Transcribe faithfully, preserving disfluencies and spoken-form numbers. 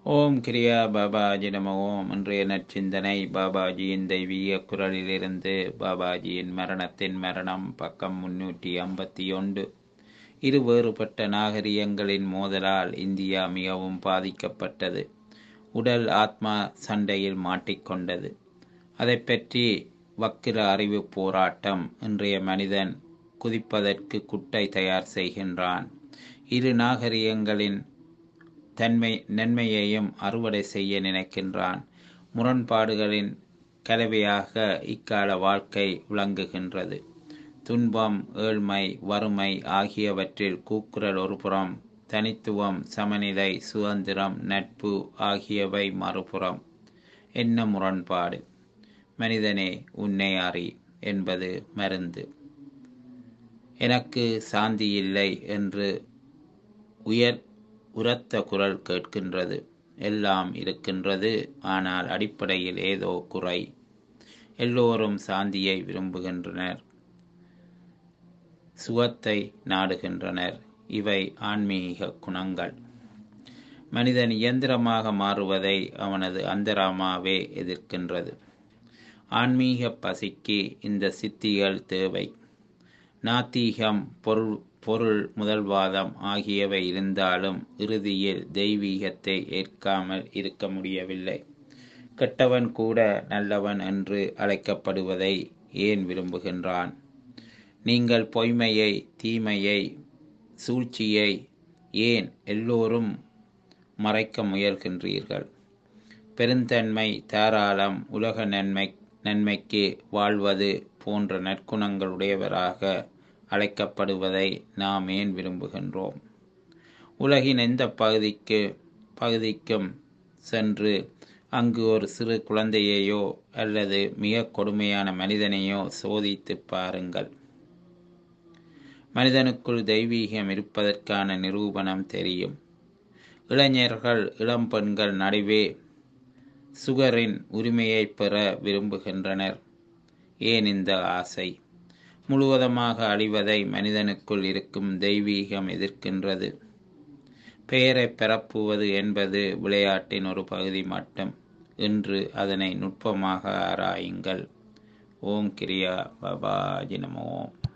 ஓம் கிரியா பாபாஜி நம ஓம். இன்றைய நற்சிந்தனை பாபாஜியின் தெய்வீக குரலிலிருந்து. பாபாஜியின் மரணத்தின் மரணம், பக்கம் முன்னூற்றி ஐம்பத்தி ஒன்று. இரு வேறுபட்ட நாகரிகங்களின் மோதலால் இந்தியா மிகவும் பாதிக்கப்பட்டது. உடல் ஆத்மா சண்டையில் மாட்டிக்கொண்டது. அதை பற்றி வக்கிர அறிவு போராட்டம். இன்றைய மனிதன் குதிப்பதற்கு குட்டை தயார் செய்கின்றான். இரு நாகரிகங்களின் தன்மை நன்மையையும் அறுவடை செய்ய நினைக்கின்றான். முரண்பாடுகளின் கலவையாக இக்கால வாழ்க்கை விளங்குகின்றது. துன்பம், ஏழ்மை, வறுமை ஆகியவற்றில் கூக்குரல் ஒருபுறம், தனித்துவம், சமநிலை, சுதந்திரம், நட்பு ஆகியவை மறுபுறம். என்ன முரண்பாடு? மனிதனே, உன்னை அறி என்பது மருந்து. எனக்கு சாந்தி இல்லை என்று உயர் உரத்த குரல் கேட்கின்றது. எல்லாம் இருக்கின்றது, ஆனால் அடிப்படையில் ஏதோ குறை. எல்லோரும் சாந்தியை விரும்புகின்றனர், சுகத்தை நாடுகின்றனர். இவை ஆன்மீக குணங்கள். மனிதன் இயந்திரமாக மாறுவதை அவனது அந்தராமாவே எதிர்க்கின்றது. ஆன்மீக பசிக்கு இந்த சித்திகள் தேவை. நாத்திகம், பொருள் பொருள் முதல்வாதம் ஆகியவை இருந்தாலும் இறுதியில் தெய்வீகத்தை ஏற்காமல் இருக்க முடியவில்லை. கெட்டவன் கூட நல்லவன் என்று அழைக்கப்படுவதை ஏன் விரும்புகின்றான்? நீங்கள் பொய்மையை, தீமையை, சூழ்ச்சியை ஏன் எல்லோரும் மறைக்க முயல்கின்றீர்கள்? பெருந்தன்மை, தாராளம், உலக நன்மை நன்மைக்கு வாழ்வது போன்ற நற்குணங்களுடையவராக அழைக்கப்படுவதை நாம் ஏன் விரும்புகின்றோம்? உலகின் எந்த பகுதிக்கு பகுதிக்கும் சென்று அங்கு ஒரு சிறு குழந்தையையோ அல்லது மிக கொடுமையான மனிதனையோ சோதித்து பாருங்கள். மனிதனுக்குள் தெய்வீகம் இருப்பதற்கான நிரூபணம் தெரியும். இளைஞர்கள், இளம்பெண்கள் நடுவே சுகரின் உரிமையை பெற விரும்புகின்றனர். ஏன் இந்த ஆசை? முழுவதுமாக அழிவதை மனிதனுக்குள் இருக்கும் தெய்வீகம் எதிர்க்கின்றது. பெயரை பரப்புவது என்பது விளையாட்டின் ஒரு பகுதி மட்டும். இன்று அதனை நுட்பமாக ஆராயுங்கள். ஓம் கிரியா பாபாஜி நமோ.